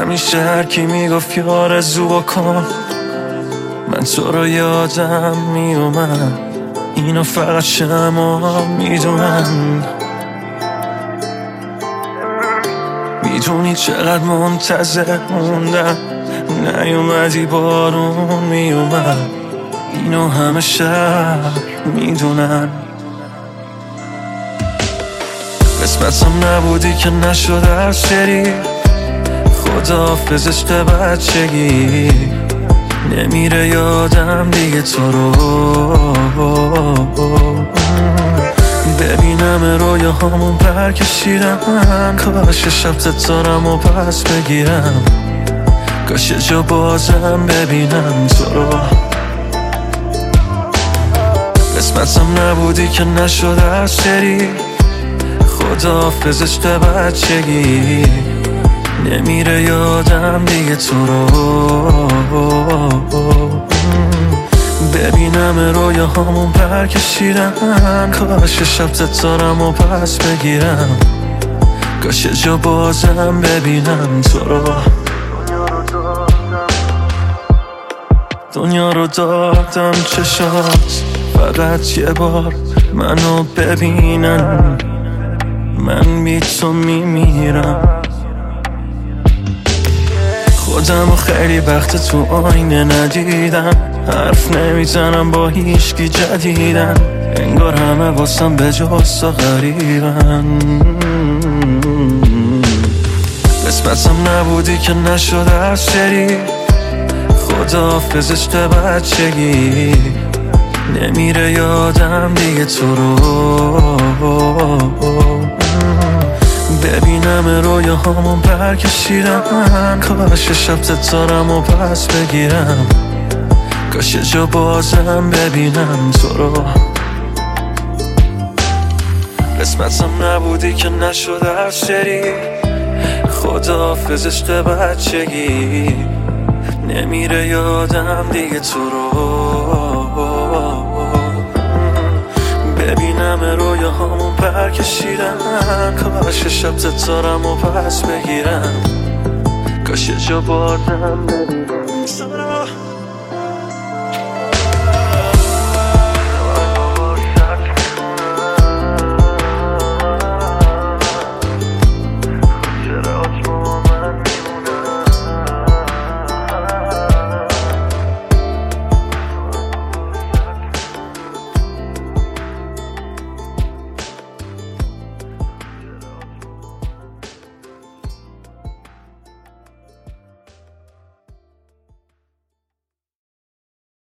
همیشه هر کی میگفت یه آرزو بکن، من تو رو یادم میومد. اینو فقط شما میدونن. میدونی چقدر منتظر موندم، نیومدی بارون میومد. اینو همه شهر میدونن. قسمتم نبودی که نشد هر سری. خداحافظ عشق بچگی، نمیره یادم دیگه تو رو. ببینم رویاهامون پر کشیدن، کاش شب ستارم و پس بگیرم، کاش جا بازم ببینم تو رو. قسمتم نبودی که نشد هر سری. خداحافظ عشق بچگی، نمیره یادم دیگه تو رو. ببینم رویاهامون پر کشیدن، کاش شب ستارم و پس بگیرم، کاش جا بازم ببینم تو رو. دنیا رو دادم چشات، فقط یه بار منو ببینن، من بی تو میمیرم. خودم رو خیلی وقت تو آینه ندیدم، حرف نمیزنم با هیچکی جدیدن، انگار همه واسم به جز تو غریبن. قسمتم نبودی که نشد هر سری. خداحافظ عشق بچگی، نمیره یادم دیگه تو رو. ببینم رویاهامون پر کشیدن، کاش شب ستارم و پس بگیرم، کاش جا بازم ببینم تو رو. قسمتم نبودی که نشد هر سری. خداحافظ عشق بچگی، نمیره یادم دیگه تو رو. ببینم رویاهامون پر کشیدن، کاش شب ستارم و پس بگیرم، کاش جا بازم ببینم تو رو.